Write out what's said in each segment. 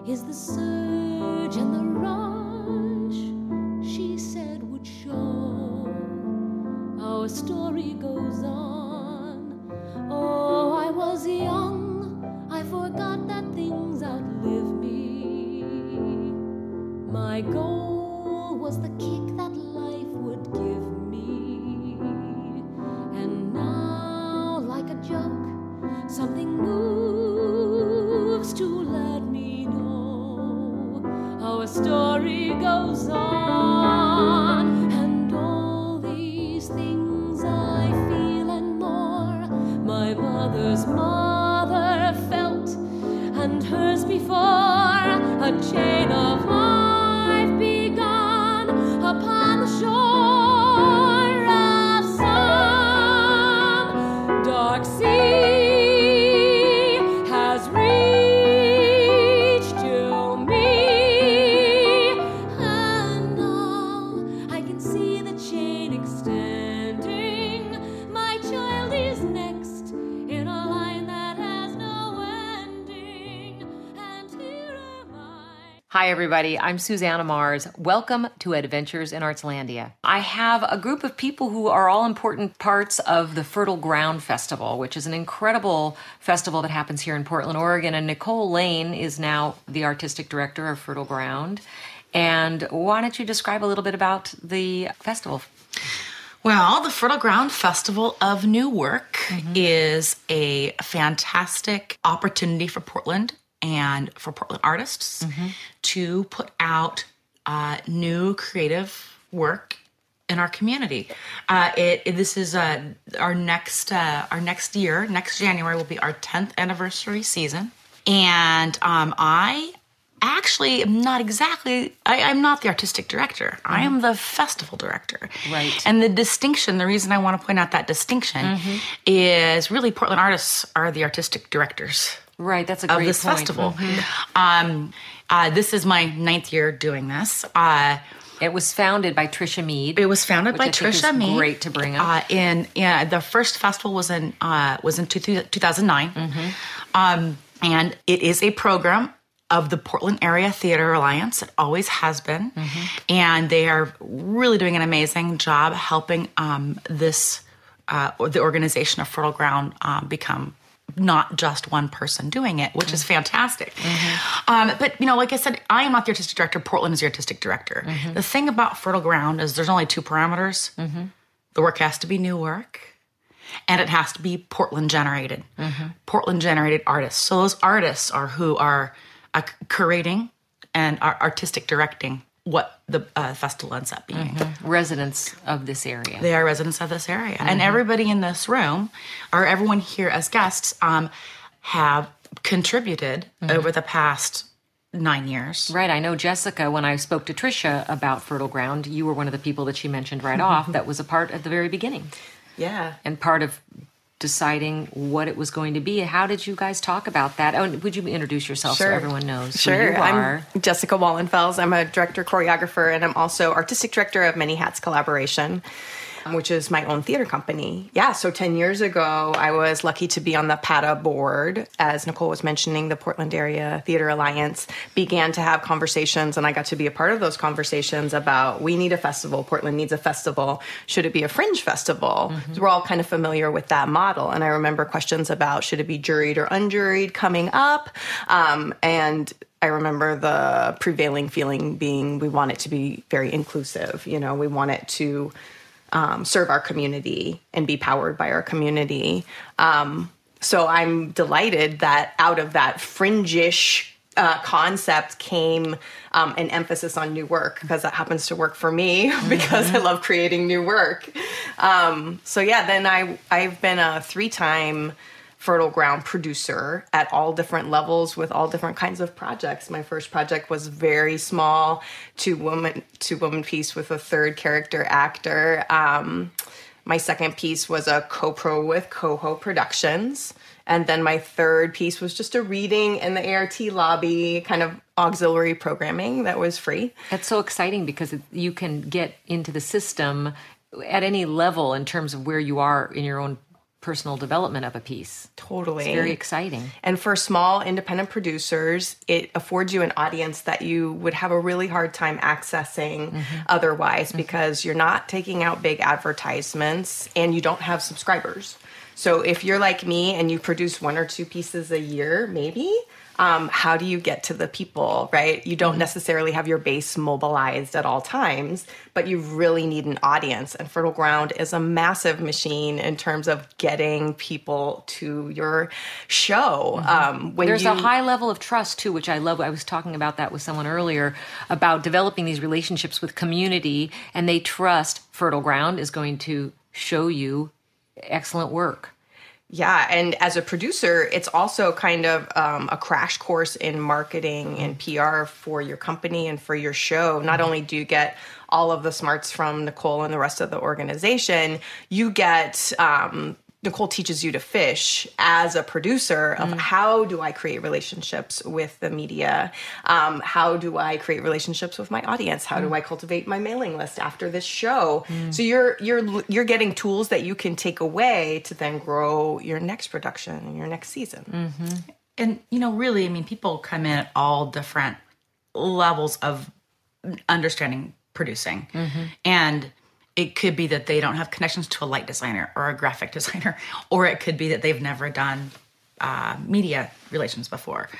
is the surge and the rush she said would show. Our story goes on. Oh, I was young, I forgot that things outlive me. My goal was the kick that life would give me. And now, like a joke, something moves to let me know our story goes on. And all these things I feel and more, my mother's mother felt, and hers before, a chain of life begun upon the shore of some dark sea has reached to me, and now I can see the chain extending. My child is next in a line that has no ending, and here am I. Hi, everybody. I'm Susanna Mars. Welcome to Adventures in Artslandia. I have a group of people who are all important parts of the Fertile Ground Festival, which is an incredible festival that happens here in Portland, Oregon. And Nicole Lane is now the artistic director of Fertile Ground. And why don't you describe a little bit about the festival? Well, the Fertile Ground Festival of New Work is a fantastic opportunity for Portland and for Portland artists to put out new creative work in our community. This is our next year. Next January will be our 10th anniversary season, and I actually am not exactly. I'm not the artistic director. I am the festival director. Right. And the distinction, the reason I want to point out that distinction is really Portland artists are the artistic directors. Right, that's a great of this point. festival. This is my 9th year doing this. It was founded by Trisha Mead. It was founded by which I think Trisha is Mead. Great to bring up. The first festival was in 2009, and it is a program of the Portland Area Theater Alliance. It always has been, and they are really doing an amazing job helping the organization of Fertile Ground become not just one person doing it, which is fantastic. But, like I said, I am not the artistic director. Portland is the artistic director. The thing about Fertile Ground is there's only two parameters. The work has to be new work, and it has to be Portland-generated. Portland-generated artists. So those artists are who are curating and are artistic directing what the festival ends up being. Residents of this area. They are residents of this area. And everybody in this room, or everyone here as guests, have contributed over the past 9 years. Right. I know, Jessica, when I spoke to Trisha about Fertile Ground, you were one of the people that she mentioned right off that was a part at the very beginning. Yeah. And part of deciding what it was going to be. How did you guys talk about that? Oh, would you introduce yourself so everyone knows who you are? I'm Jessica Wallenfels. I'm a director, choreographer, and I'm also artistic director of Many Hats Collaboration, which is my own theater company. Yeah, so 10 years ago, I was lucky to be on the PATA board. As Nicole was mentioning, the Portland Area Theater Alliance began to have conversations, and I got to be a part of those conversations about, we need a festival, Portland needs a festival. Should it be a fringe festival? So we're all kind of familiar with that model. And I remember questions about, should it be juried or unjuried coming up? And I remember the prevailing feeling being, we want it to be very inclusive. We want it to serve our community and be powered by our community. So I'm delighted that out of that fringe-ish concept came an emphasis on new work, because that happens to work for me because I love creating new work. Then I've been a 3-time Fertile Ground producer at all different levels with all different kinds of projects. My first project was very small, two-woman piece with a third character actor. My second piece was a co-pro with Coho Productions. And then my third piece was just a reading in the ART lobby, kind of auxiliary programming that was free. That's so exciting because you can get into the system at any level in terms of where you are in your own personal development of a piece. Totally. It's very exciting. And for small independent producers, it affords you an audience that you would have a really hard time accessing otherwise, because you're not taking out big advertisements and you don't have subscribers. So if you're like me and you produce 1 or 2 pieces a year, maybe, how do you get to the people, right? You don't necessarily have your base mobilized at all times, but you really need an audience. And Fertile Ground is a massive machine in terms of getting people to your show. There's a high level of trust, too, which I love. I was talking about that with someone earlier, about developing these relationships with community, and they trust Fertile Ground is going to show you excellent work. Yeah, and as a producer, it's also kind of a crash course in marketing and PR for your company and for your show. Not only do you get all of the smarts from Nicole and the rest of the organization, you get Nicole teaches you to fish as a producer of how do I create relationships with the media? How do I create relationships with my audience? How do I cultivate my mailing list after this show? So you're getting tools that you can take away to then grow your next production and your next season. And, really, I mean, people come in at all different levels of understanding producing. And it could be that they don't have connections to a light designer or a graphic designer, or it could be that they've never done media relations before,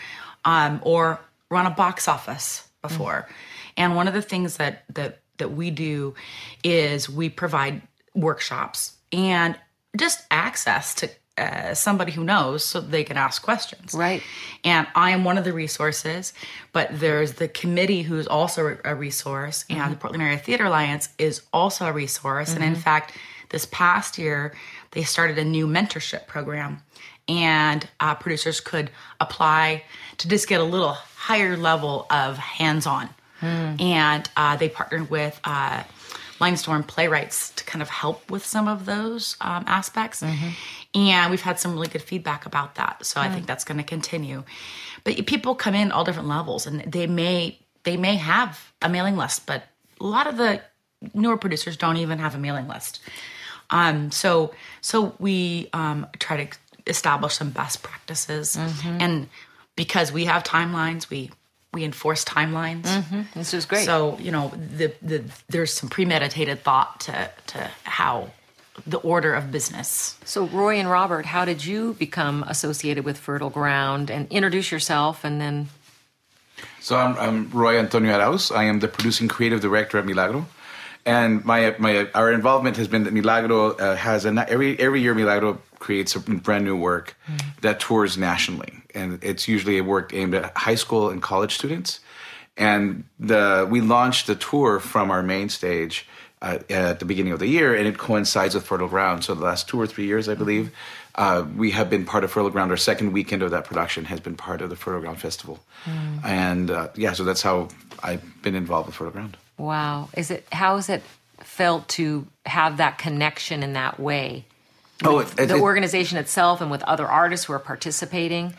or run a box office before. And one of the things that we do is we provide workshops and just access to somebody who knows, so they can ask questions. Right. And I am one of the resources, but there's the committee who's also a resource, and the Portland Area Theater Alliance is also a resource. And in fact, this past year, they started a new mentorship program, and producers could apply to just get a little higher level of hands-on. And they partnered with Lionstorm Playwrights to kind of help with some of those aspects. And we've had some really good feedback about that. So I think that's going to continue. But people come in all different levels, and they may have a mailing list, but a lot of the newer producers don't even have a mailing list. So we try to establish some best practices. And because we have timelines, we enforce timelines. This is great. So, there's some premeditated thought to how the order of business. So Roy and Robert, how did you become associated with Fertile Ground? And introduce yourself, and then... So I'm Roy Antonio Arauz. I am the producing creative director at Milagro. And our involvement has been that Milagro has every year Milagro creates a brand new work that tours nationally, and it's usually a work aimed at high school and college students. And we launched the tour from our main stage at the beginning of the year, and it coincides with Fertile Ground. So the last 2 or 3 years, I believe, we have been part of Fertile Ground. Our second weekend of that production has been part of the Fertile Ground Festival. And so that's how I've been involved with Fertile Ground. Wow. How has it felt to have that connection in that way? The organization itself and with other artists who are participating.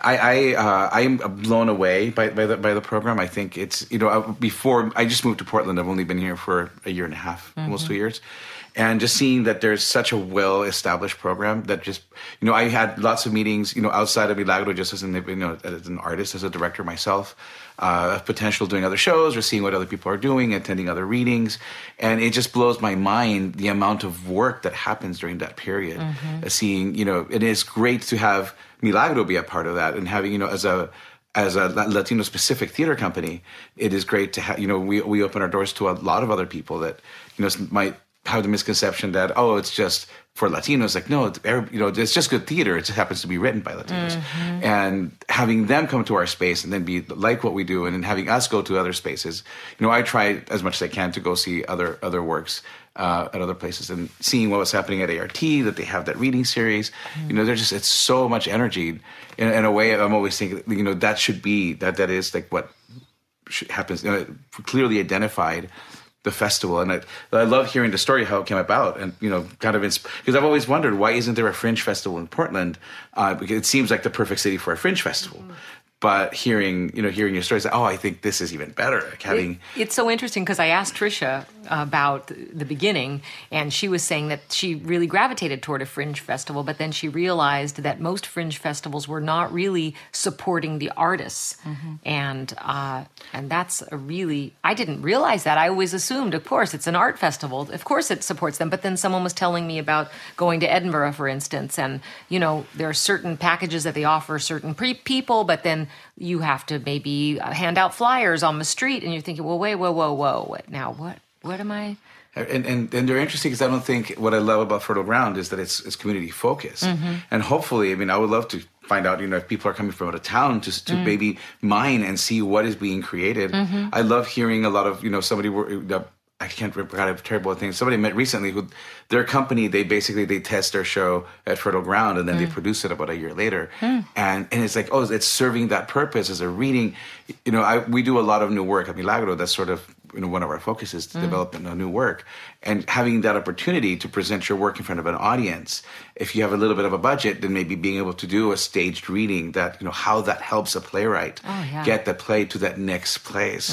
I am blown away by the program. I think it's before I just moved to Portland. I've only been here for a year and a half, almost 2 years, and just seeing that there's such a well-established program that just I had lots of meetings outside of Milagro, just as an artist, as a director myself, of potential doing other shows or seeing what other people are doing, attending other readings. And it just blows my mind the amount of work that happens during that period. Seeing, it is great to have Milagro be a part of that, and having, as a Latino specific theater company, it is great to have, we open our doors to a lot of other people that, might have the misconception that, it's just for Latinos. Like, no, it's just good theater. It just happens to be written by Latinos. And having them come to our space and then be like what we do, and then having us go to other spaces. I try as much as I can to go see other works at other places, and seeing what was happening at ART, that they have that reading series. There's it's so much energy. In a way, I'm always thinking, that should be, that is like what happens, clearly identified the festival. And I love hearing the story, how it came about, and kind of because I've always wondered, why isn't there a Fringe Festival in Portland? Because it seems like the perfect city for a Fringe Festival. But hearing your stories, I think this is even better. Like having it's so interesting because I asked Trisha about the beginning, and she was saying that she really gravitated toward a fringe festival, but then she realized that most fringe festivals were not really supporting the artists, and that's I didn't realize that. I always assumed, of course, it's an art festival, of course it supports them. But then someone was telling me about going to Edinburgh, for instance, and there are certain packages that they offer certain people, but then you have to maybe hand out flyers on the street, and you're thinking, well, wait, whoa. Now what am I? And they're interesting because I don't think what I love about Fertile Ground is that it's community focused. And hopefully, I would love to find out, if people are coming from out of town to maybe mine and see what is being created. I love hearing a lot of, somebody I can't remember, God, I have terrible things. Somebody met recently who, their company, they test their show at Fertile Ground and then they produce it about a year later. And it's like, it's serving that purpose as a reading. We do a lot of new work at Milagro. That's sort of, one of our focuses to develop a new work. And having that opportunity to present your work in front of an audience, if you have a little bit of a budget, then maybe being able to do a staged reading that, how that helps a playwright get the play to that next place.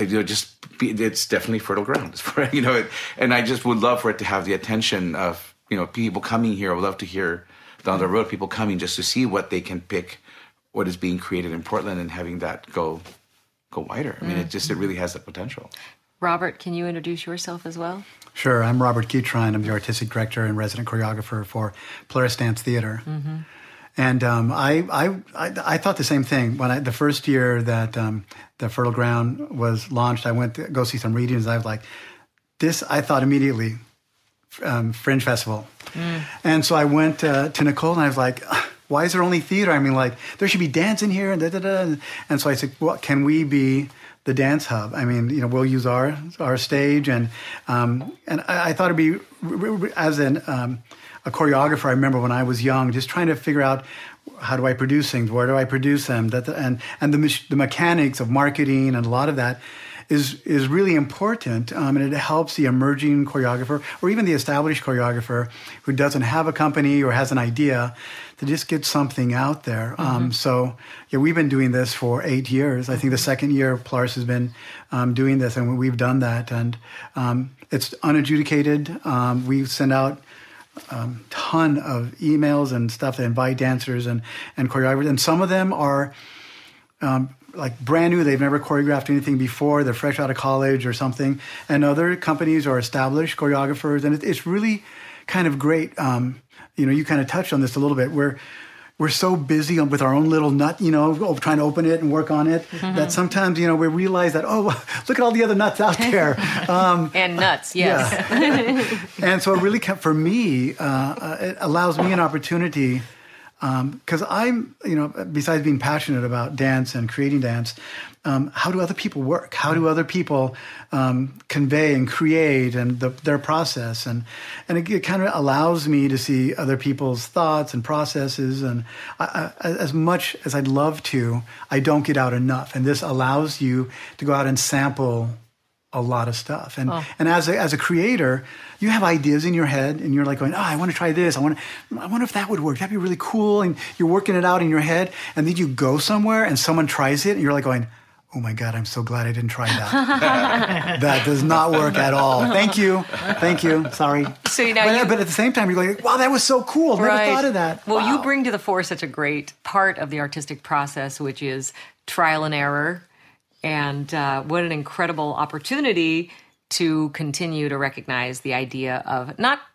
It's definitely fertile ground, and I just would love for it to have the attention of, people coming here. I would love to hear down the road people coming just to see what they can pick, what is being created in Portland, and having that go wider. I mean, it really has the potential. Robert, can you introduce yourself as well? Sure. I'm Robert Guitron. I'm the artistic director and resident choreographer for Polaris Dance Theater. And I thought the same thing when the first year that the Fertile Ground was launched. I went to go see some readings. I was like, I thought immediately, Fringe Festival. And so I went to Nicole and I was like, why is there only theater? I mean, like, there should be dance in here and da-da-da. And so I said, well, can we be the dance hub? I mean, we'll use our stage. And I thought it'd be, as a choreographer, I remember when I was young, just trying to figure out, how do I produce things? Where do I produce them? And the mechanics of marketing and a lot of that is really important, and it helps the emerging choreographer or even the established choreographer who doesn't have a company or has an idea to just get something out there. We've been doing this for 8 years. I think the second year Polaris has been doing this, and we've done that. And it's unadjudicated. We send out ton of emails and stuff that invite dancers and choreographers, and some of them are like brand new. They've never choreographed anything before. They're fresh out of college or something. And other companies are established choreographers, and it's really kind of great. You kind of touched on this a little bit. We're so busy with our own little nut, trying to open it and work on it, that sometimes, we realize that, look at all the other nuts out there. And nuts, yes. Yeah. And so it really, for me, it allows me an opportunity, because I'm, besides being passionate about dance and creating dance, how do other people work? How do other people convey and create and their process? And it kind of allows me to see other people's thoughts and processes. And as much as I'd love to, I don't get out enough. And this allows you to go out and sample a lot of stuff. And as a creator, you have ideas in your head, and you're like going, I want to try this. I wonder if that would work. That'd be really cool. And you're working it out in your head, and then you go somewhere and someone tries it, and you're like going, oh my God, I'm so glad I didn't try that. That does not work at all. Thank you. Sorry. So but at the same time, you're going, wow, that was so cool. Never thought of that. Well, wow. You bring to the fore such a great part of the artistic process, which is trial and error. And what an incredible opportunity to continue to recognize the idea of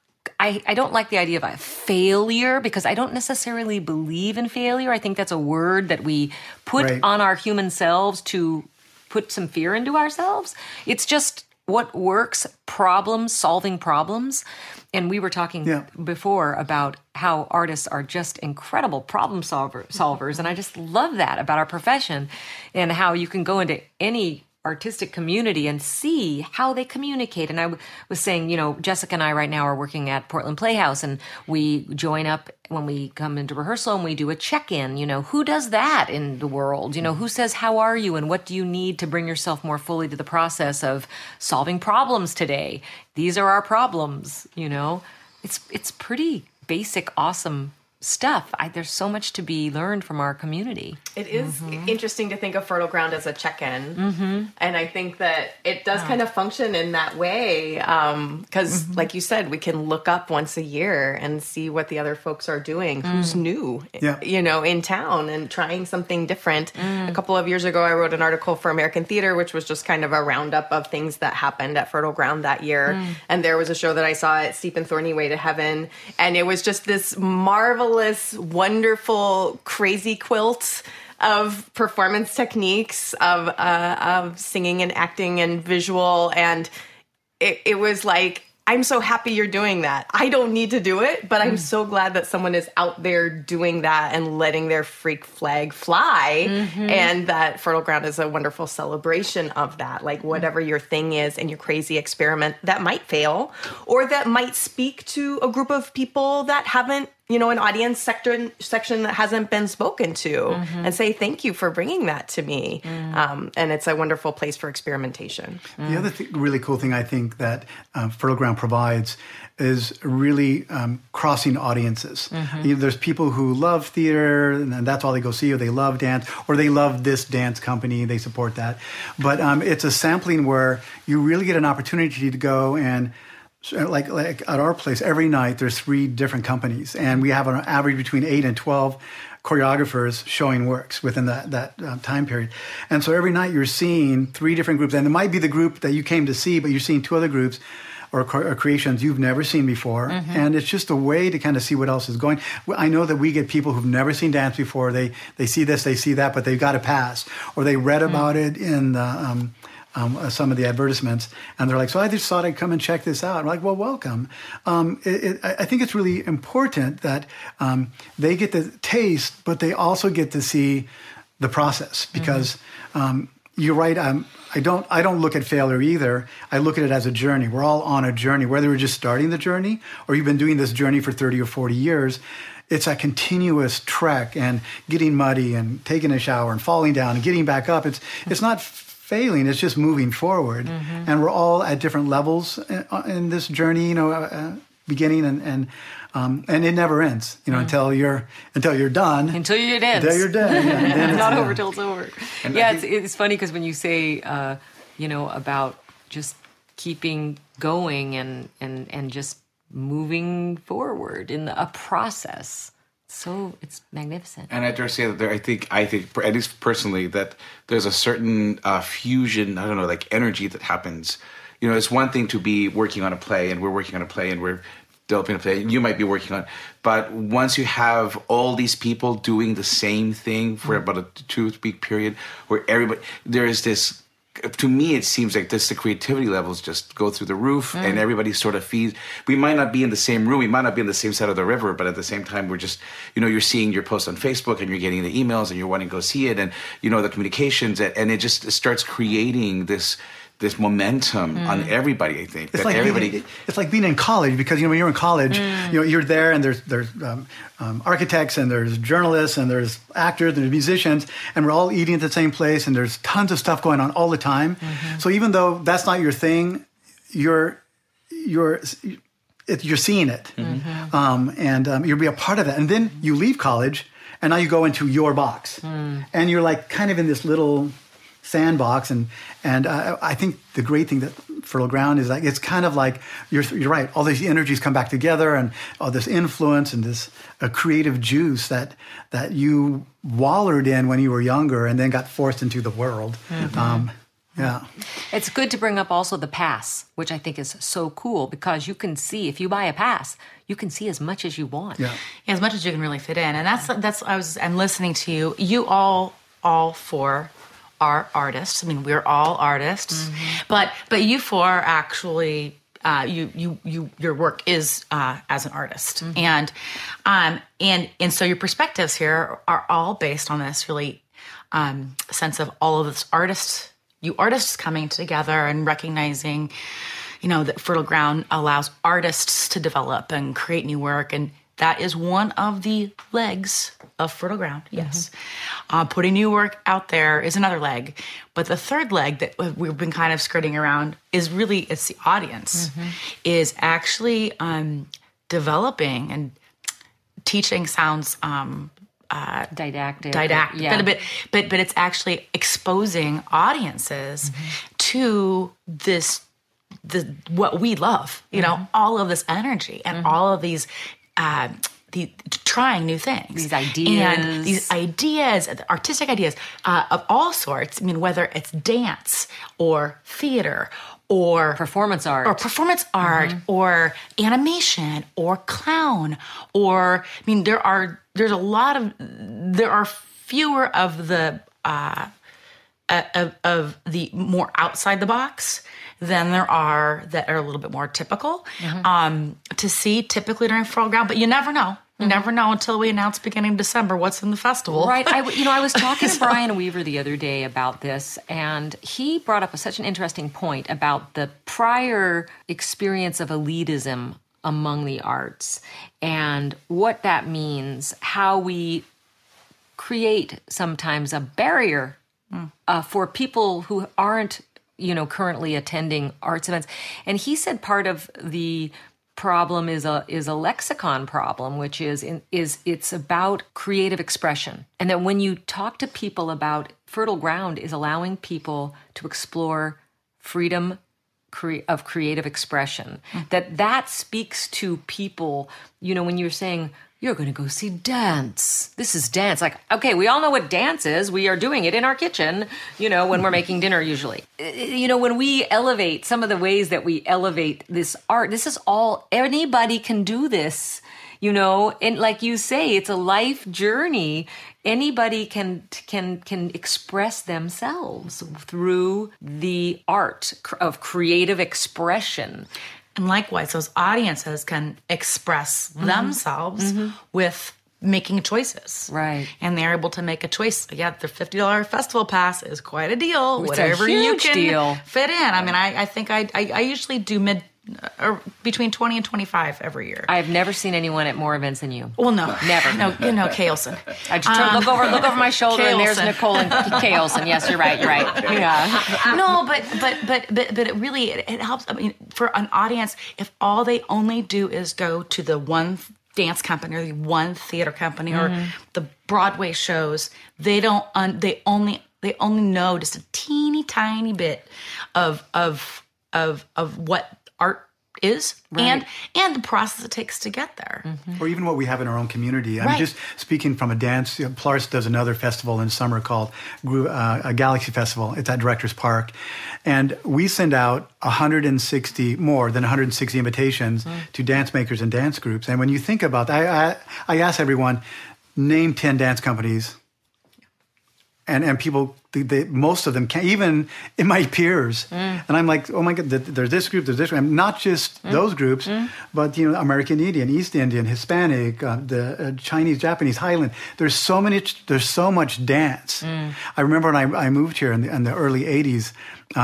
I don't like the idea of a failure, because I don't necessarily believe in failure. I think that's a word that we put on our human selves to put some fear into ourselves. It's just what works, solving problems. And we were talking before about how artists are just incredible problem solvers. And I just love that about our profession, and how you can go into any artistic community and see how they communicate. And I was saying, Jessica and I right now are working at Portland Playhouse, and we join up when we come into rehearsal and we do a check-in. Who does that in the world? Who says, how are you? And what do you need to bring yourself more fully to the process of solving problems today? These are our problems, It's pretty basic, awesome stuff. There's so much to be learned from our community. It is interesting to think of Fertile Ground as a check-in. And I think that it does kind of function in that way. Because like you said, we can look up once a year and see what the other folks are doing, who's new, in town and trying something different. A couple of years ago, I wrote an article for American Theater, which was just kind of a roundup of things that happened at Fertile Ground that year. And there was a show that I saw at Steep and Thorny Way to Heaven. And it was just this marvelous, wonderful, crazy quilt of performance techniques, of singing and acting and visual. And it was like, I'm so happy you're doing that. I don't need to do it, but I'm so glad that someone is out there doing that and letting their freak flag fly. And that Fertile Ground is a wonderful celebration of that. Like whatever your thing is and your crazy experiment that might fail or that might speak to a group of people that haven't, an audience section that hasn't been spoken to and say, thank you for bringing that to me. And it's a wonderful place for experimentation. The other really cool thing I think that Fertile Ground provides is really crossing audiences. There's people who love theater and that's all they go see, or they love dance, or they love this dance company, they support that. But it's a sampling where you really get an opportunity to go and like at our place, every night there's 3 different companies, and we have an average between 8 and 12 choreographers showing works within that time period. And so every night you're seeing 3 different groups, and it might be the group that you came to see, but you're seeing 2 other groups or creations you've never seen before. And it's just a way to kind of see what else is going. I know that we get people who've never seen dance before. They see this, they see that, but they've got a pass, or they read about it in the some of the advertisements, and they're like, so I just thought I'd come and check this out. I'm like, well, welcome. I think it's really important that they get the taste, but they also get to see the process, because you're right. I don't look at failure either. I look at it as a journey. We're all on a journey, whether we're just starting the journey or you've been doing this journey for 30 or 40 years. It's a continuous trek and getting muddy and taking a shower and falling down and getting back up. It's not failing, it's just moving forward. And we're all at different levels in this journey, beginning and it never ends, until you're done. Until you're ends. Until you're done. Yeah, it's not over till it's over. And it's funny because when you say, about just keeping going and just moving forward in a process. So it's magnificent. And I dare say that I think, at least personally, that there's a certain fusion, I don't know, like energy that happens. It's one thing to be working on a play, and we're working on a play, and we're developing a play, and you might be working on, but once you have all these people doing the same thing for about a 2-week period, where there is this, to me, it seems like the creativity levels just go through the roof, and everybody sort of feeds. We might not be in the same room, we might not be on the same side of the river, but at the same time, we're just, you're seeing your post on Facebook, and you're getting the emails, and you're wanting to go see it, and the communications, and it just starts creating this momentum on everybody. I think it's like being in college, because when you're in college, you're there, and there's architects, and there's journalists, and there's actors, and there's musicians, and we're all eating at the same place, and there's tons of stuff going on all the time. So even though that's not your thing, you're seeing it, and you'll be a part of that. And then you leave college, and now you go into your box, and you're like kind of in this little sandbox, and I think the great thing that Fertile Ground is like, it's kind of like you're right. All these energies come back together, and all this influence and this creative juice that you wallowed in when you were younger, and then got forced into the world. Yeah, it's good to bring up also the pass, which I think is so cool, because you can see, if you buy a pass, you can see as much as you want. Yeah, as much as you can really fit in, and I'm listening to you. You all four are artists. I mean, we're all artists, but you four actually, your work is as an artist, and so your perspectives here are all based on this really sense of all of this artists coming together and recognizing, that Fertile Ground allows artists to develop and create new work, and that is one of the legs of Fertile Ground, yes. Putting new work out there is another leg. But the third leg that we've been kind of skirting around is really, it's the audience, is actually developing and teaching sounds Didactic. didactic, but it's actually exposing audiences to what we love. You know, all of this energy and all of these. Trying new things, these ideas, artistic ideas of all sorts. I mean, whether it's dance or theater or performance art, or animation or clown, or I mean, there are fewer of the more outside the box than there are that are a little bit more typical to see typically during Fertile Ground. But you never know. You never know until we announce beginning of December what's in the festival. Right. I was talking to Brian Weaver the other day about this, and he brought up such an interesting point about the prior experience of elitism among the arts and what that means, how we create sometimes a barrier for people who aren't, currently attending arts events. And he said part of the problem is a lexicon problem, which is it's about creative expression. And that when you talk to people about Fertile Ground is allowing people to explore freedom of creative expression, that speaks to people, when you're saying, you're going to go see dance. This is dance. Like, okay, we all know what dance is. We are doing it in our kitchen, when we're making dinner usually. When we elevate some of the ways that we elevate this art, this is all, anybody can do this, and like you say, it's a life journey. Anybody can express themselves through the art of creative expression. And likewise, those audiences can express themselves with making choices. Right. And they're able to make a choice. Yeah, their $50 festival pass is quite a deal. It's whatever a huge you can deal. fit in. I mean, I think I usually do between 20 and 25 every year. I've never seen anyone at more events than you. Well, no. Never. No, Kay Olson. I just look over my shoulder, Kay and there's Olson. Nicole and Kay Olson. Yes, you're right. Yeah. No, but it really it helps. I mean, for an audience, if all they only do is go to the one dance company or the one theater company or the Broadway shows, they only know just a teeny tiny bit of what art is and the process it takes to get there. Or even what we have in our own community. I'm just speaking from a dance. Polaris does another festival in summer called a Galaxy Festival. It's at Directors Park. And we send out more than 160 invitations to dance makers and dance groups. And when you think about that, I ask everyone, name 10 dance companies. And people, most of them can't, even in my peers. And I'm like, oh my God, there's this group, and not just those groups, but American Indian, East Indian, Hispanic, the Chinese, Japanese, Highland. There's so much dance. I remember when I moved here in the early 80s,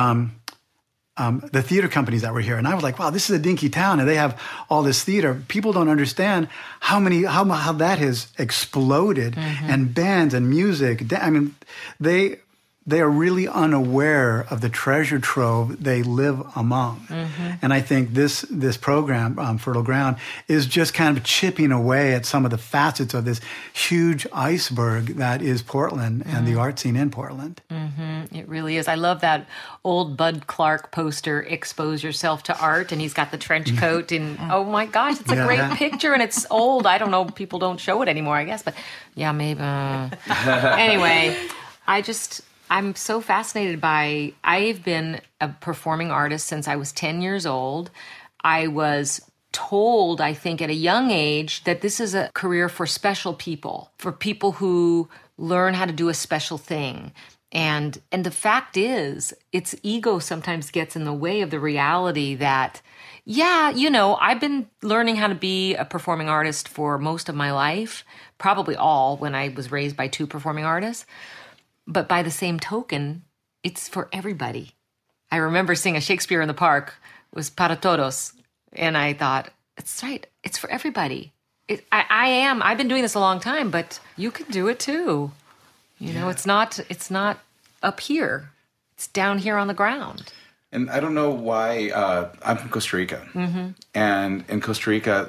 the theater companies that were here. And I was like, wow, this is a dinky town and they have all this theater. People don't understand how that has exploded and bands and music. I mean, they are really unaware of the treasure trove they live among. And I think this program, Fertile Ground, is just kind of chipping away at some of the facets of this huge iceberg that is Portland and the art scene in Portland. It really is. I love that old Bud Clark poster, Expose Yourself to Art, and he's got the trench coat, and oh my gosh, it's a great picture, and it's old. I don't know, people don't show it anymore, I guess, but yeah, maybe. Anyway, I'm so fascinated by, I've been a performing artist since I was 10 years old. I was told, I think at a young age, that this is a career for special people, for people who learn how to do a special thing. And the fact is, its ego sometimes gets in the way of the reality that, I've been learning how to be a performing artist for most of my life, probably all, when I was raised by two performing artists. But by the same token, it's for everybody. I remember seeing a Shakespeare in the Park. It was Para Todos. And I thought, it's right. It's for everybody. I've been doing this a long time, but you can do it too. It's not up here. It's down here on the ground. And I don't know why, I'm from Costa Rica. And in Costa Rica,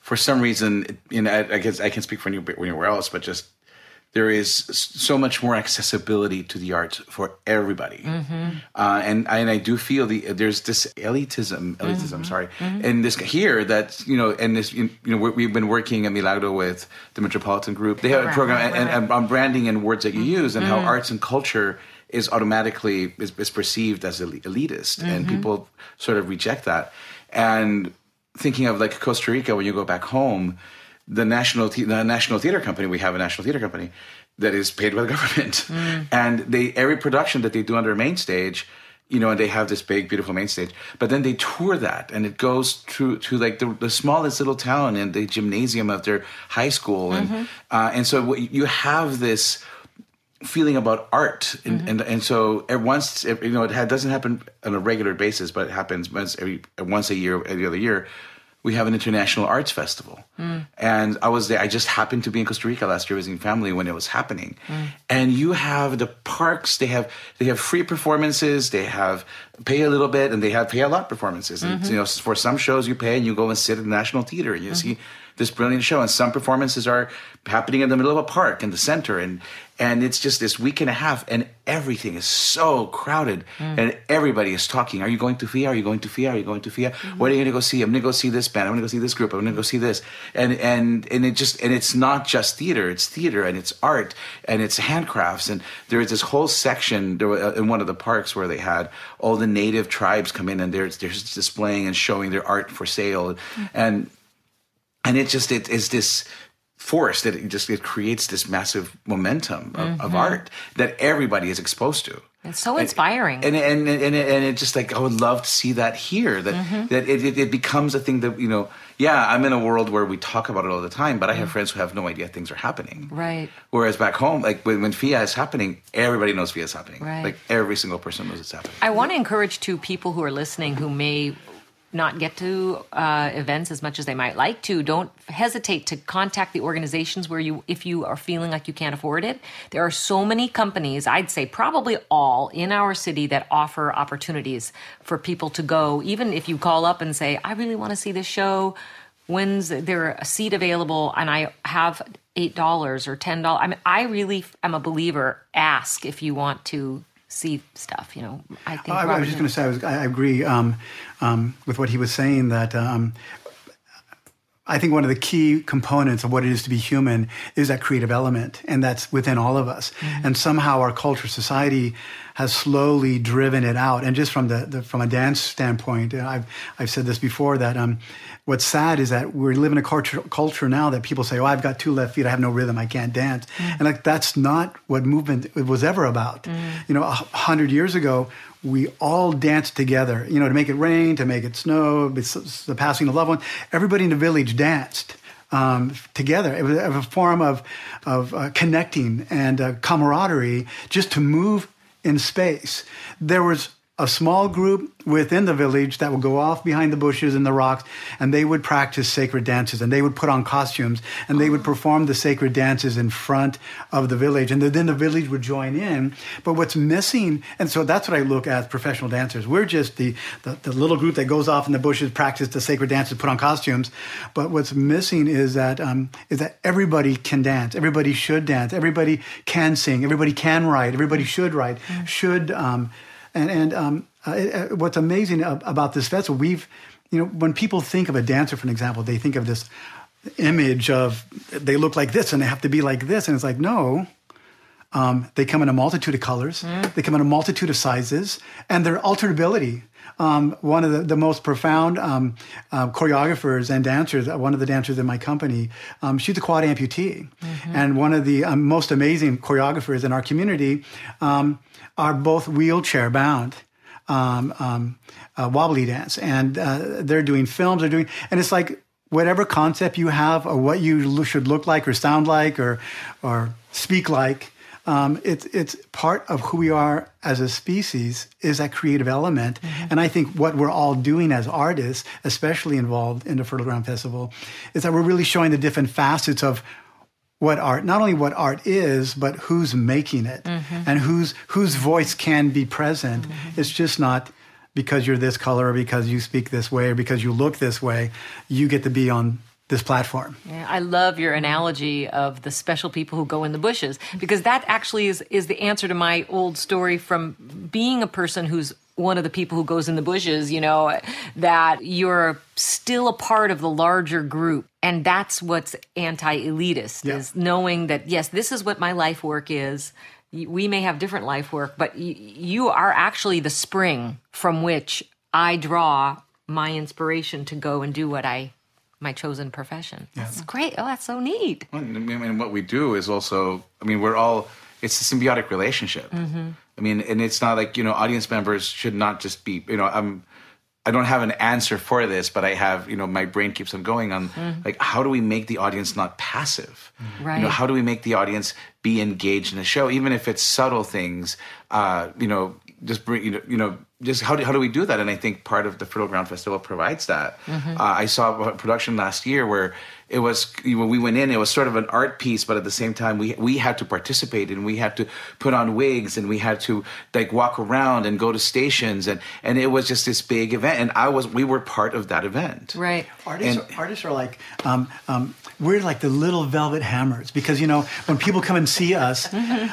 for some reason, I guess I can speak for anywhere else, but just there is so much more accessibility to the arts for everybody, and I do feel there's this elitism, sorry, and this here that and this we've been working at Milagro with the Metropolitan Group. They have a program and on branding and words that you use, and how arts and culture is automatically is perceived as elitist, and people sort of reject that. And thinking of like Costa Rica, when you go back home. The National Theater Company, we have a National Theater Company that is paid by the government. And every production that they do under a main stage, and they have this big, beautiful main stage, but then they tour that and it goes to like the smallest little town in the gymnasium of their high school. And so you have this feeling about art. And so once, it doesn't happen on a regular basis, but it happens once a year, every other year. We have an international arts festival. And I was there. I just happened to be in Costa Rica last year visiting family when it was happening. And you have the parks, they have free performances, they have pay a little bit, and they have pay a lot performances. And for some shows you pay and you go and sit at the National Theater and you see this brilliant show. And some performances are happening in the middle of a park in the center. And it's just this week and a half, and everything is so crowded, and everybody is talking. Are you going to FIA? Are you going to FIA? Are you going to FIA? What are you going to go see? I'm going to go see this band. I'm going to go see this group. I'm going to go see this. And it's not just theater. It's theater, and it's art, and it's handcrafts. And there is this whole section in one of the parks where they had all the native tribes come in, and they're just displaying and showing their art for sale, and it's this force that it creates this massive momentum of art that everybody is exposed to. It's so inspiring. And it just like, I would love to see that here, that it becomes a thing that, I'm in a world where we talk about it all the time, but I have friends who have no idea things are happening. Right. Whereas back home, like when FIA is happening, everybody knows FIA is happening. Right. Like every single person knows it's happening. I want to encourage people who are listening who may not get to events as much as they might like to, don't hesitate to contact the organizations if you are feeling like you can't afford it. There are so many companies, I'd say probably all in our city, that offer opportunities for people to go. Even if you call up and say, I really want to see this show, when's there a seat available, and I have $8 or $10. I mean, I really am a believer. Ask if you want to see stuff, I think. I was just going to say, I agree with what he was saying, that I think one of the key components of what it is to be human is that creative element, and that's within all of us. And somehow our culture, society has slowly driven it out. And just from from a dance standpoint, I've said this before, that what's sad is that we live in a culture now that people say, I've got 2 left feet, I have no rhythm, I can't dance. And that's not what movement was ever about. 100 years ago, we all danced together, to make it rain, to make it snow, the passing of loved one. Everybody in the village danced together. It was a form of connecting and camaraderie, just to move in space. There was a small group within the village that would go off behind the bushes and the rocks, and they would practice sacred dances, and they would put on costumes, and they would perform the sacred dances in front of the village, and then the village would join in. But what's missing, and so that's what I look at as professional dancers. We're just the little group that goes off in the bushes, practice the sacred dances, put on costumes. But what's missing is that everybody can dance, everybody should dance, everybody can sing, everybody can write, everybody should write, what's amazing about this festival, when people think of a dancer, for an example, they think of this image of they look like this and they have to be like this. And it's like, no, they come in a multitude of colors. They come in a multitude of sizes, and their alterability. One of the most profound choreographers and dancers, one of the dancers in my company, she's a quad amputee. And one of the most amazing choreographers in our community are both wheelchair bound, wobbly dance. And they're doing films, and it's like whatever concept you have of what you should look like or sound like or speak like, it's part of who we are as a species, is that creative element. And I think what we're all doing as artists, especially involved in the Fertile Ground Festival, is that we're really showing the different facets of what art, not only what art is, but who's making it and whose voice can be present. It's just not because you're this color or because you speak this way or because you look this way, you get to be on this platform. Yeah, I love your analogy of the special people who go in the bushes, because that actually is the answer to my old story from being a person who's one of the people who goes in the bushes, that you're still a part of the larger group. And that's what's anti-elitist, is knowing that, yes, this is what my life work is. We may have different life work, but you are actually the spring from which I draw my inspiration to go and do my chosen profession. That's great. Oh, that's so neat. I mean, what we do is also, it's a symbiotic relationship. Mm-hmm. I mean, and it's not like, audience members should not just be, I don't have an answer for this, but I have, my brain keeps on going on, like, how do we make the audience not passive? Right. How do we make the audience be engaged in the show, even if it's subtle things, just bring, just how do we do that? And I think part of the Fertile Ground Festival provides that. I saw a production last year where it was, when we went in, it was sort of an art piece, but at the same time, we had to participate, and we had to put on wigs, and we had to like walk around and go to stations, and it was just this big event, and we were part of that event. Right. Artists are like, we're like the little velvet hammers, because when people come and see us,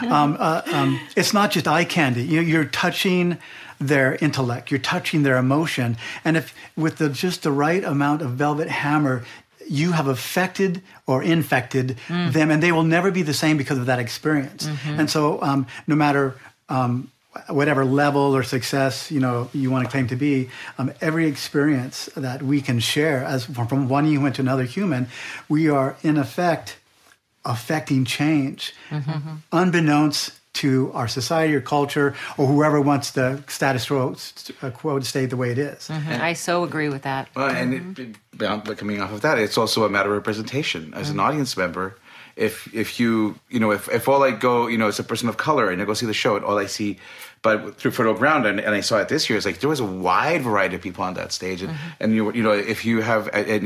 it's not just eye candy. You're touching their intellect, you're touching their emotion, and if with just the right amount of velvet hammer, you have affected or infected them, and they will never be the same because of that experience. And so, no matter whatever level or success you want to claim to be, every experience that we can share, as from one human to another human, we are in effect affecting change, unbeknownst to our society or culture or whoever wants the status quo to stay the way it is. I so agree with that. And coming off of that, it's also a matter of representation. As an audience member, if all I go, as a person of color, and I go see the show, and all I see, but through Fertile Ground, and I saw it this year, it's like there was a wide variety of people on that stage, and if you have,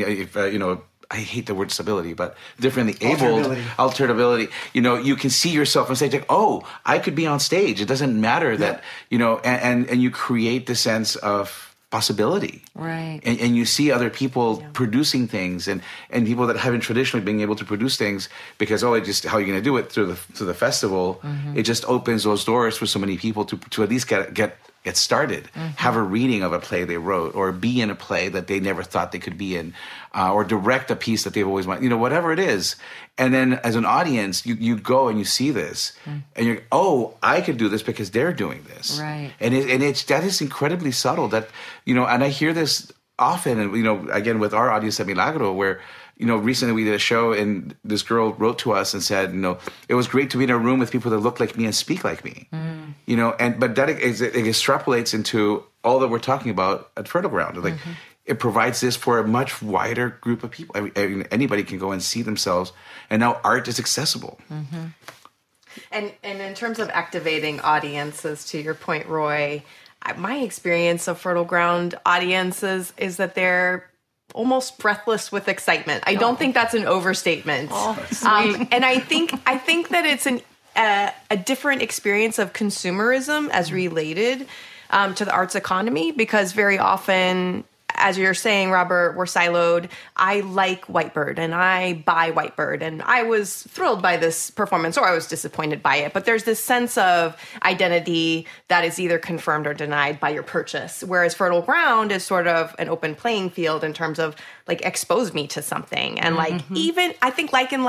I hate the word stability, but differently abled, alterability, you can see yourself on stage like, oh, I could be on stage. It doesn't matter that, and you create the sense of possibility. Right. And you see other people producing things, and people that haven't traditionally been able to produce things because, how are you going to do it through the festival? It just opens those doors for so many people to at least get started, have a reading of a play they wrote, or be in a play that they never thought they could be in, or direct a piece that they've always wanted, whatever it is. And then as an audience, you go and you see this, and you're, oh, I could do this because they're doing this. Right. And that is incredibly subtle, that, and I hear this often, and, again, with our audience at Milagro, where, recently we did a show, and this girl wrote to us and said, it was great to be in a room with people that look like me and speak like me. But that it extrapolates into all that we're talking about at Fertile Ground. Like, it provides this for a much wider group of people. Anybody can go and see themselves, and now art is accessible. And in terms of activating audiences, to your point, Roy, my experience of Fertile Ground audiences is that they're almost breathless with excitement. I don't think that's an overstatement. And I think that it's a different experience of consumerism as related to the arts economy, because very often, as you're saying, Robert, we're siloed. I like Whitebird and I buy Whitebird, and I was thrilled by this performance, or I was disappointed by it. But there's this sense of identity that is either confirmed or denied by your purchase. Whereas Fertile Ground is sort of an open playing field in terms of like, expose me to something. And even I think like and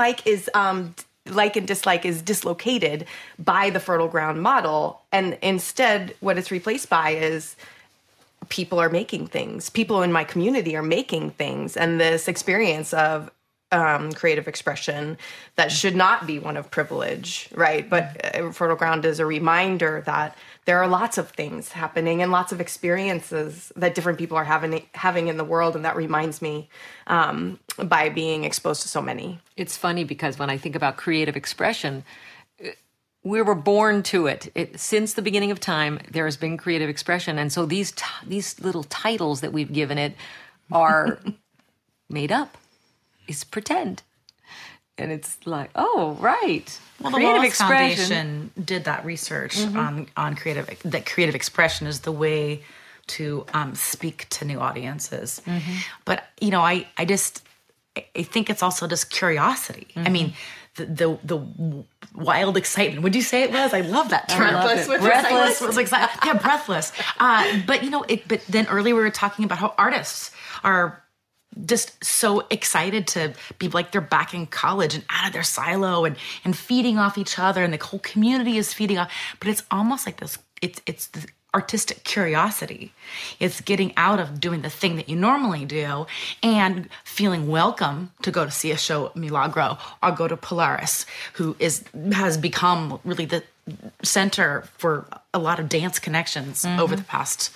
dislike is dislocated by the Fertile Ground model. And instead what it's replaced by is people are making things. People in my community are making things. And this experience of creative expression that should not be one of privilege, right? But Fertile Ground is a reminder that there are lots of things happening and lots of experiences that different people are having in the world. And that reminds me by being exposed to so many. It's funny because when I think about creative expression, we were born to it. Since the beginning of time, there has been creative expression. And so these little titles that we've given it are made up. It's pretend. And it's like, oh, right. Well, the Wallace Foundation did that research on creative expression is the way to speak to new audiences. But, I I think it's also just curiosity. I mean, the wild excitement. Would you say it was? I love that term. Breathless. Was excited. Yeah, breathless. But but then earlier we were talking about how artists are just so excited to be like they're back in college and out of their silo and feeding off each other, and the whole community is feeding off. But it's almost like this. It's the artistic curiosity. It's getting out of doing the thing that you normally do and feeling welcome to go to see a show at Milagro or go to Polaris, who has become really the center for a lot of dance connections over the past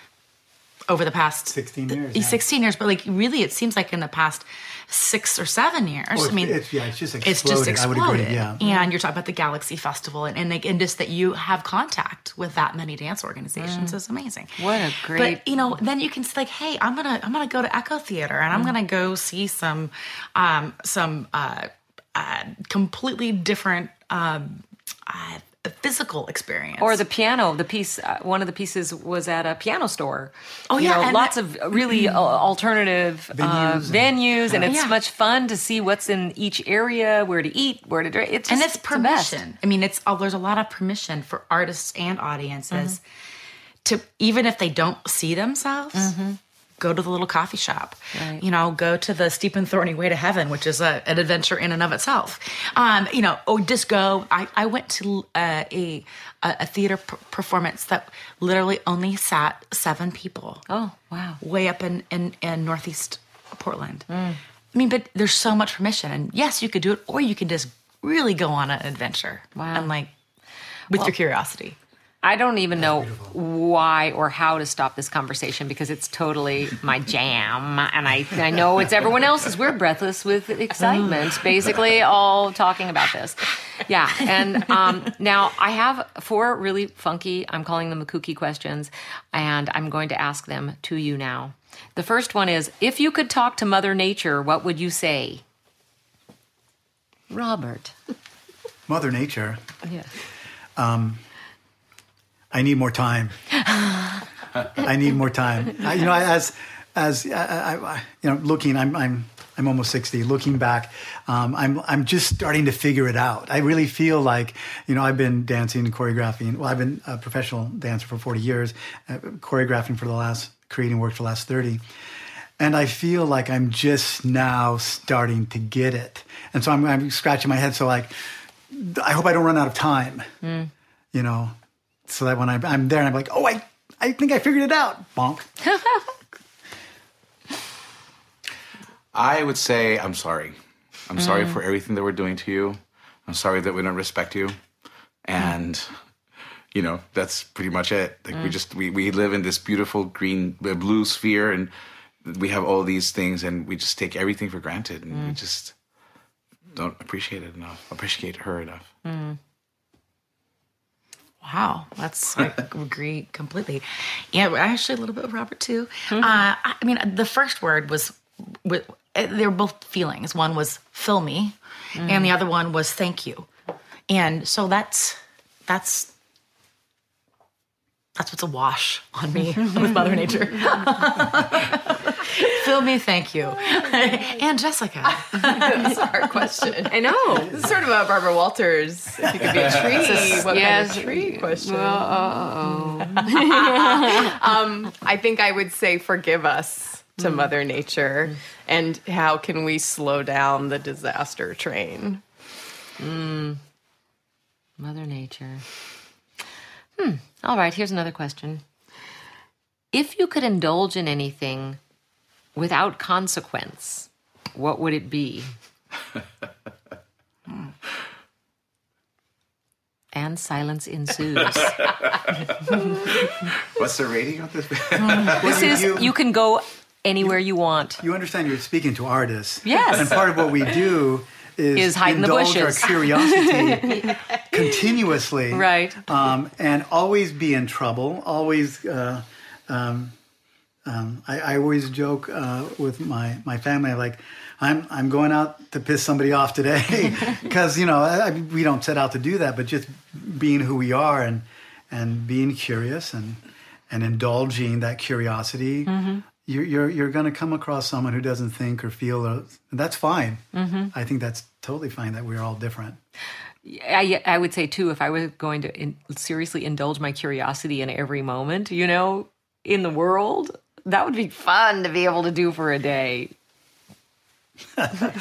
16 years. 16 years, but like really it seems like in the past 6 or 7 years. I mean, it's just exploded. I would agree, yeah. And you're talking about the Galaxy Festival and just that you have contact with that many dance organizations is amazing. What a great... But, then you can say like, hey, I'm gonna go to Echo Theater and I'm gonna go see some completely different physical experience. Or the piano, the piece, one of the pieces was at a piano store. Oh, yeah. And lots of really alternative venues, and it's much fun to see what's in each area, where to eat, where to drink. It's permission. I mean, there's a lot of permission for artists and audiences to, even if they don't see themselves, go to the little coffee shop, go to the Steep and Thorny Way to Heaven, which is an adventure in and of itself. Or just go. I went to a theater performance that literally only sat 7 people. Oh, wow. Way up in Northeast Portland. I mean, but there's so much permission. And yes, you could do it, or you could just really go on an adventure. Wow. And with your curiosity. I don't even know why or how to stop this conversation because it's totally my jam. And I know it's everyone else's. We're breathless with excitement, basically all talking about this. Yeah. And now I have 4 really funky, I'm calling them the kooky questions, and I'm going to ask them to you now. The first one is, if you could talk to Mother Nature, what would you say? Robert. Mother Nature. Yeah. I need more time. I need more time. Looking, I'm almost 60. Looking back, I'm just starting to figure it out. I really feel like, I've been dancing and choreographing. Well, I've been a professional dancer for 40 years, choreographing creating work for the last 30. And I feel like I'm just now starting to get it. And so I'm scratching my head. So I hope I don't run out of time, so that when I'm there and I'm like, oh, I think I figured it out. Bonk. I would say I'm sorry. I'm sorry for everything that we're doing to you. I'm sorry that we don't respect you. And, that's pretty much it. We live in this beautiful blue sphere, and we have all these things, and we just take everything for granted, and we just don't appreciate her enough. Wow, I agree completely. Yeah, actually a little bit with Robert too. I mean, the first word was, they were both feelings. One was fill me, and the other one was thank you. And so that's what's a wash on me with Mother Nature. Fill me, thank you. And Jessica. That's a hard question. I know. This is sort of a Barbara Walters, if you could be a tree, what kind of tree question. I think I would say forgive us to Mother Nature, and how can we slow down the disaster train? Mother Nature. All right, here's another question. If you could indulge in anything without consequence, what would it be? And silence ensues. What's the rating on this? This is, you can go anywhere you want. You understand you're speaking to artists. Yes. And part of what we do is hide in the indulge bushes. our curiosity continuously. Right. And always be in trouble. Always... I always joke with my family, like, I'm going out to piss somebody off today, because we don't set out to do that, but just being who we are and being curious and indulging that curiosity you're going to come across someone who doesn't think or feel, and that's fine. I think that's totally fine that we're all different. I would say too, if I was going to seriously indulge my curiosity in every moment, in the world, that would be fun to be able to do for a day. But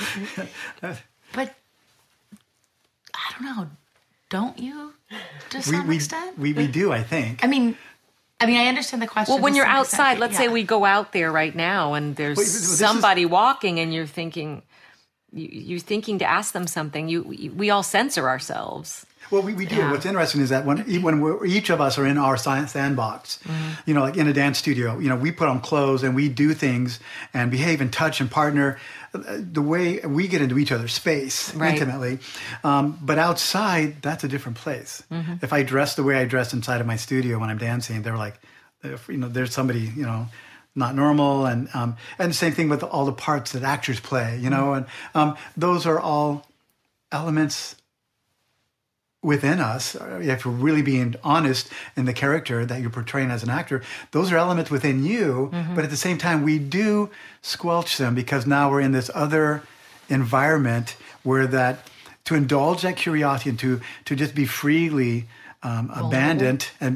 I don't know. Don't you? To some extent, we do. I think. I mean, I understand the question. Well, when to you're some outside, extent, let's say we go out there right now, and there's Wait, this somebody walking, and you're thinking to ask them something. We all censor ourselves. Well, we do. Yeah. What's interesting is that when each of us are in our sandbox, like in a dance studio, we put on clothes and we do things and behave and touch and partner the way we get into each other's space intimately. But outside, that's a different place. If I dress the way I dress inside of my studio when I'm dancing, they're like, there's somebody, not normal, and the same thing with all the parts that actors play, and those are all elements within us. If you're really being honest in the character that you're portraying as an actor, those are elements within you, but at the same time we do squelch them because now we're in this other environment where to indulge that curiosity and to just be freely abandoned and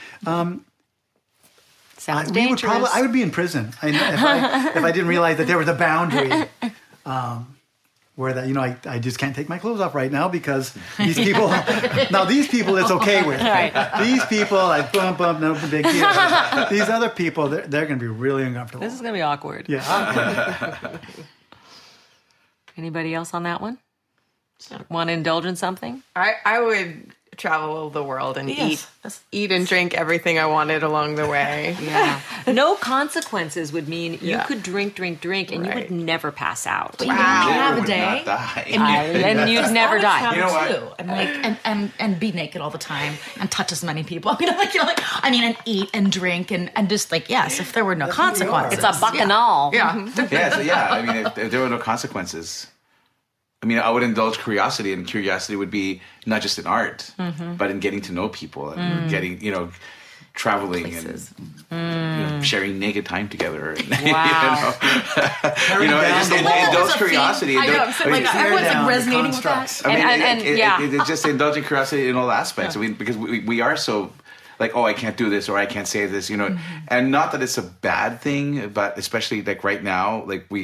Sounds dangerous. I would be in prison if I didn't realize that there was a boundary where I just can't take my clothes off right now because these people. Now these people it's okay with. Right. These people no big deal. These other people they're going to be really uncomfortable. This is going to be awkward. Yeah. Anybody else on that one? Want to indulge in something? I would travel the world and eat and drink everything I wanted along the way. Yeah. No consequences would mean you could drink, and you would never pass out. But you only have a would day, not die. And you'd never die. travel You know what? too, and be naked all the time and touch as many people. And eat and drink and just if there were no consequences, It's a bacchanal. Yeah. If there were no consequences, I would indulge curiosity, and curiosity would be not just in art, but in getting to know people and getting, traveling and sharing naked time together. And, Wow. just indulge curiosity. I know. I'm saying, everyone's resonating with that. It's just indulging curiosity in all aspects. Because we are so like, oh, I can't do this or I can't say this, and not that it's a bad thing, but especially like right now,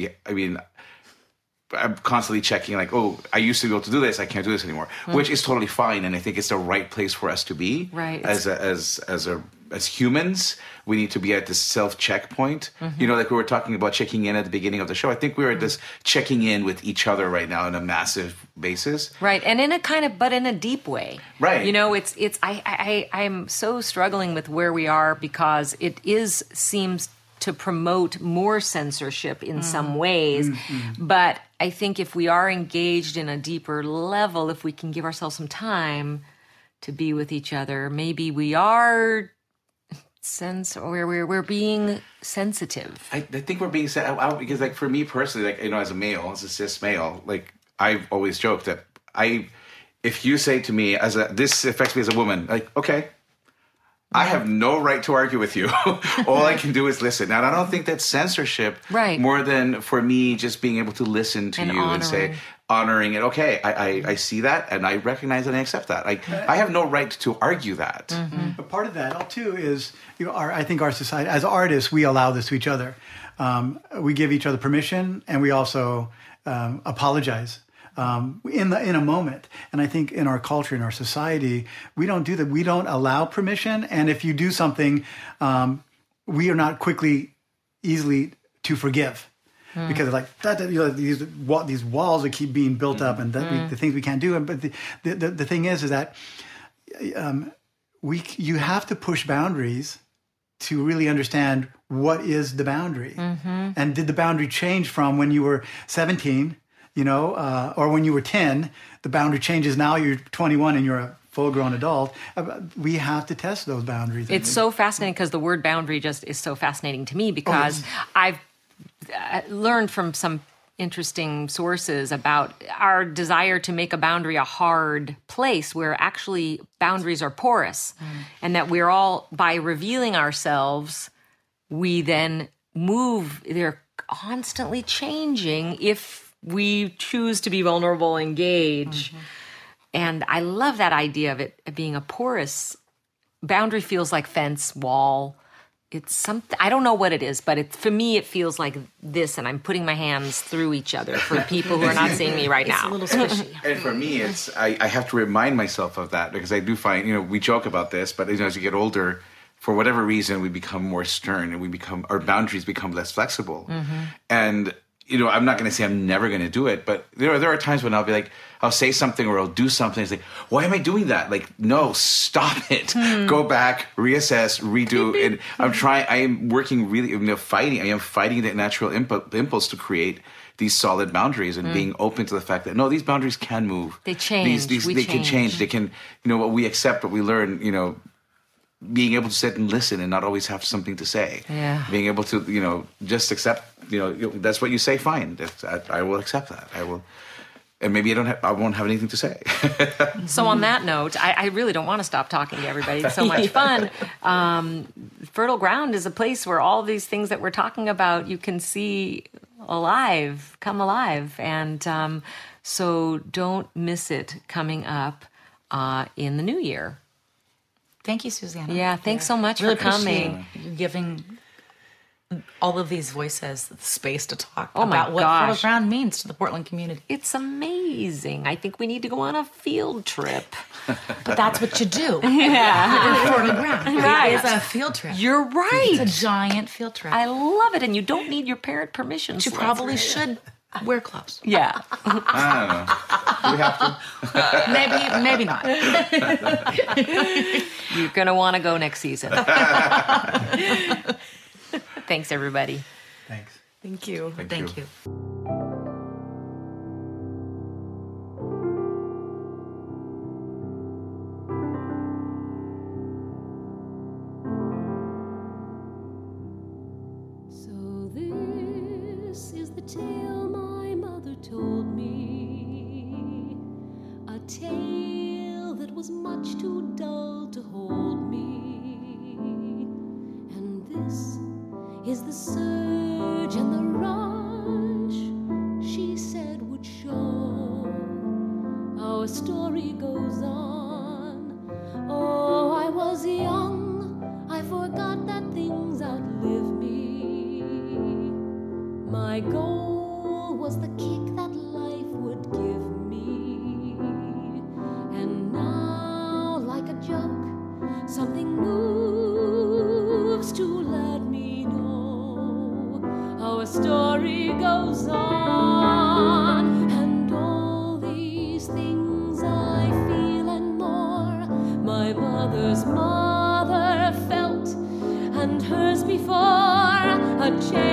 I'm constantly checking like, oh, I used to be able to do this, I can't do this anymore, which is totally fine, and I think it's the right place for us to be. Right. As humans, we need to be at this self-check point. Like we were talking about checking in at the beginning of the show. I think we're at this checking in with each other right now on a massive basis. Right, and in a deep way. Right. I'm so struggling with where we are because it seems to promote more censorship in some ways. But I think if we are engaged in a deeper level, if we can give ourselves some time to be with each other, maybe we are we're being sensitive. I think we're being because like for me personally, like, as a male, as a cis male, like I've always joked that if you say to me this affects me as a woman, like, okay, I have no right to argue with you. All I can do is listen. And I don't think that's censorship more than for me just being able to listen to you and say, honoring it. Okay, I see that and I recognize and I accept that. I have no right to argue that. But part of that too is, I think our society, as artists, we allow this to each other. We give each other permission and we also apologize. In a moment. And I think in our culture, in our society, we don't do that. We don't allow permission. And if you do something, we are not easily to forgive. Because like these walls that keep being built up and the things we can't do. But the thing is that you have to push boundaries to really understand what is the boundary. And did the boundary change from when you were 17 or when you were 10, the boundary changes. Now you're 21 and you're a full-grown adult. We have to test those boundaries. It's so fascinating because the word boundary just is so fascinating to me because I've learned from some interesting sources about our desire to make a boundary a hard place where actually boundaries are porous and that we're all, by revealing ourselves, we then move. They're constantly changing if we choose to be vulnerable, engage. And I love that idea of it being a porous boundary. Feels like fence, wall. It's something, I don't know what it is, but for me, it feels like this, and I'm putting my hands through each other for people who are not seeing me right now. It's a little squishy. And for me, it's I have to remind myself of that, because I do find, we joke about this, but as you get older, for whatever reason, we become more stern, and our boundaries become less flexible. And I'm not going to say I'm never going to do it, but there are times when I'll say something or I'll do something. It's like, why am I doing that? Like, no, stop it. Go back, reassess, redo. And I am working really, I am fighting that natural impulse to create these solid boundaries and being open to the fact that, no, these boundaries can move. They change. They can change. They can, what we accept, what we learn, being able to sit and listen and not always have something to say. Yeah. Being able to, just accept, that's what you say, fine. I will accept that. I will. And maybe I won't have anything to say. So on that note, I really don't want to stop talking to everybody. It's so much fun. Fertile Ground is a place where all these things that we're talking about, you can see come alive. And so don't miss it coming up in the new year. Thank you, Susanna. Yeah, thanks so much Really for coming. appreciate you giving all of these voices the space to talk Oh my about what gosh. Fertile Ground means to the Portland community. It's amazing. I think we need to go on a field trip. But that's what you do. Yeah. Fertile Ground. Right. It's a field trip. You're right. It's a giant field trip. I love it. And you don't need your parent permission. You slip. probably should wear gloves. Yeah. I don't know. We have to. Maybe not. You're going to want to go next season. Thanks, everybody. Thanks. Thank you. Thank you. So this is the tale my mother told me, a tale that was much too dull to hold me, and this is the surge and the rush she said would show. Our story goes on. Oh, I was young, I forgot that things outlive me. My goal was the kick that life would give me. And now, like a joke, something moves to let me know our story goes on. And all these things I feel and more, my mother's mother felt, and hers before, a chance